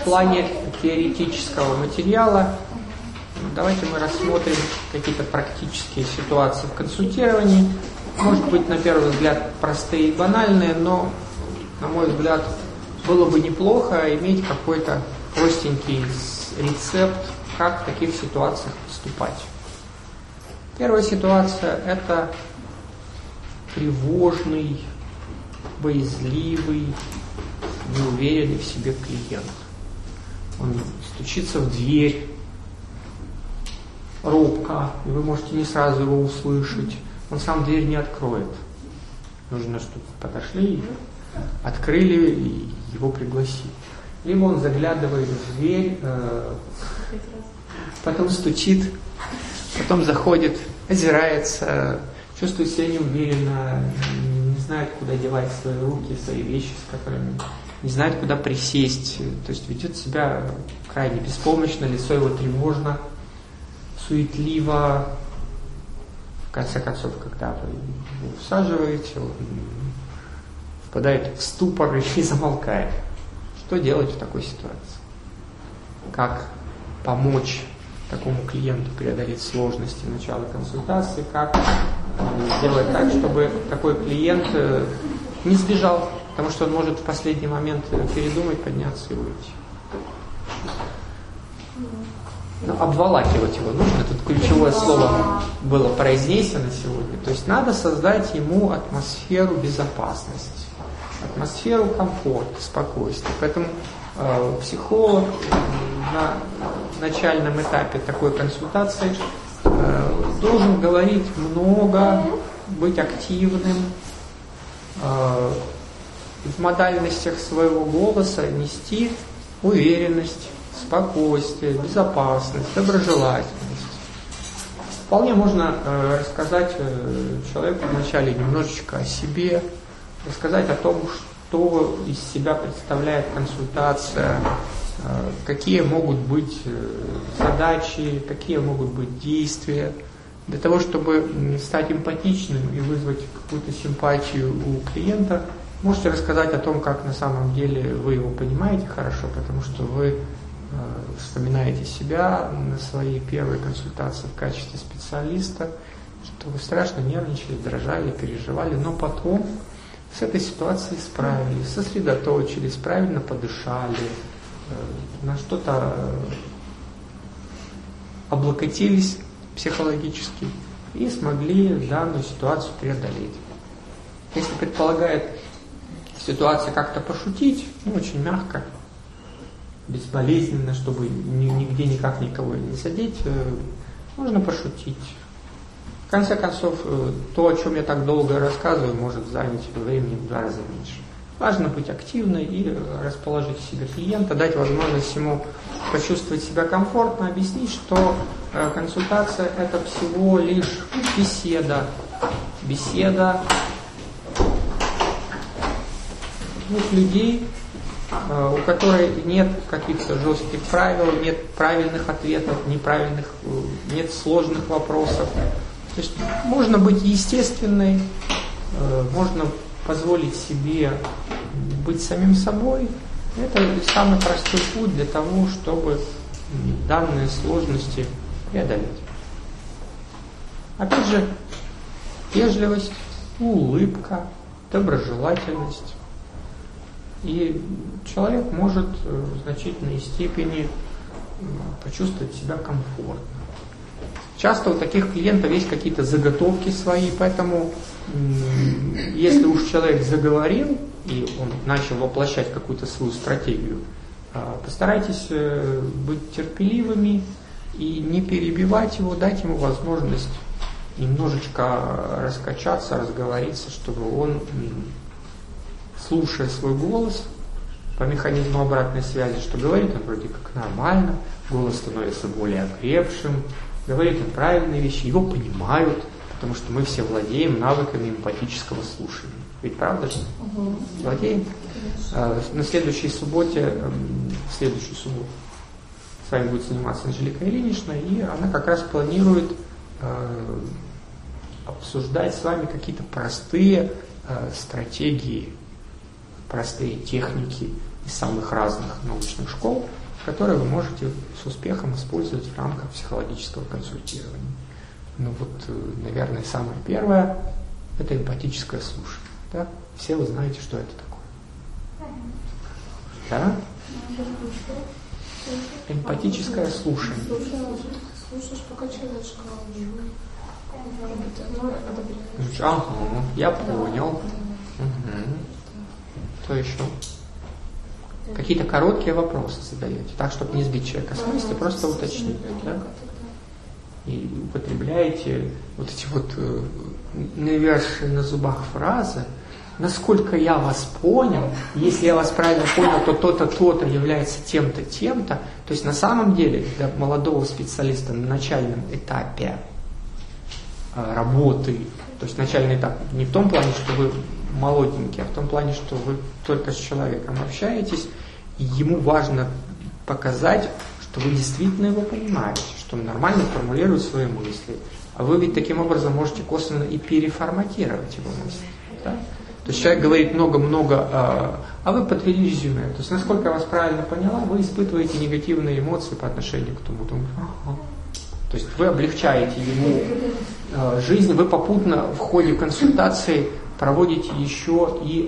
плане теоретического материала давайте мы рассмотрим какие-то практические ситуации в консультировании. Может быть, на первый взгляд, простые и банальные, но, на мой взгляд, было бы неплохо иметь какой-то простенький рецепт, как в таких ситуациях поступать. Первая ситуация – это тревожный, боязливый, неуверенный в себе клиент. Он стучится в дверь робко, и вы можете не сразу его услышать. Он сам дверь не откроет. Нужно, чтобы подошли, открыли и его пригласили. Либо он заглядывает в дверь, потом стучит, потом заходит, озирается, чувствует себя неуверенно, не знает, куда девать свои руки, свои вещи, с которыми не знает, куда присесть. То есть ведет себя крайне беспомощно, лицо его тревожно, суетливо. В конце концов, когда вы его усаживаете, он впадает в ступор и замолкает. Что делать в такой ситуации? Как помочь такому клиенту преодолеть сложности начала консультации? Как сделать так, чтобы такой клиент не сбежал? Потому что он может в последний момент передумать, подняться и уйти. Но обволакивать его нужно. Тут ключевое слово было произнесено сегодня. То есть надо создать ему атмосферу безопасности, атмосферу комфорта, спокойствия. Поэтому психолог на начальном этапе такой консультации должен говорить много, быть активным, в модальностях своего голоса нести уверенность, спокойствие, безопасность, доброжелательность. Вполне можно рассказать человеку вначале немножечко о себе, рассказать о том, что из себя представляет консультация, какие могут быть задачи, какие могут быть действия. Для того, чтобы стать эмпатичным и вызвать какую-то симпатию у клиента, можете рассказать о том, как на самом деле вы его понимаете хорошо, потому что вы вспоминаете себя на своей первой консультации в качестве специалиста, что вы страшно нервничали, дрожали, переживали, но потом с этой ситуацией справились, сосредоточились, правильно подышали, на что-то облокотились психологически и смогли данную ситуацию преодолеть. Если предполагает ситуация как-то пошутить, очень мягко, безболезненно, чтобы нигде никак никого не задеть, можно пошутить. В конце концов, то, о чем я так долго рассказываю, может занять времени в 2 раза меньше. Важно быть активной и расположить в себе клиента, дать возможность ему почувствовать себя комфортно, объяснить, что консультация – это всего лишь беседа двух людей, у которой нет каких-то жестких правил, нет правильных ответов, нет сложных вопросов. То есть можно быть естественной, можно позволить себе быть самим собой. Это самый простой путь для того, чтобы данные сложности преодолеть. Опять же, вежливость, улыбка, доброжелательность. И человек может в значительной степени почувствовать себя комфортно. Часто у таких клиентов есть какие-то заготовки свои, поэтому если уж человек заговорил и он начал воплощать какую-то свою стратегию, постарайтесь быть терпеливыми и не перебивать его, дать ему возможность немножечко раскачаться, разговориться, чтобы он, слушая свой голос по механизму обратной связи, что говорит он вроде как нормально, голос становится более окрепшим, говорит он правильные вещи, его понимают, потому что мы все владеем навыками эмпатического слушания. Ведь правда же? Владеем? На следующую субботу с вами будет заниматься Анжелика Ильинична, и она как раз планирует обсуждать с вами какие-то простые стратегии, простые техники из самых разных научных школ, которые вы можете с успехом использовать в рамках психологического консультирования. Ну вот, наверное, самое первое – это эмпатическое слушание. Да? Все вы знаете, что это такое. Да? Эмпатическое слушание. Слушаешь, пока человек Ага, я понял. Угу. Что еще? Какие-то короткие вопросы задаете, так, чтобы не сбить человека с мысли, просто уточнить. Да? И употребляете вот эти вот навязшие на зубах фразы. Насколько я вас понял, если я вас правильно понял, то то-то, то-то является тем-то, тем-то. То есть на самом деле для молодого специалиста на начальном этапе работы, то есть начальный этап не в том плане, что вы молоденький, а в том плане, что вы только с человеком общаетесь, и ему важно показать, что вы действительно его понимаете, что он нормально формулирует свои мысли. А вы ведь таким образом можете косвенно и переформатировать его мысли. Да? То есть человек говорит много-много, а вы подвели резюме. То есть, насколько я вас правильно поняла, вы испытываете негативные эмоции по отношению к тому. То есть вы облегчаете ему жизнь, вы попутно в ходе консультации проводите еще и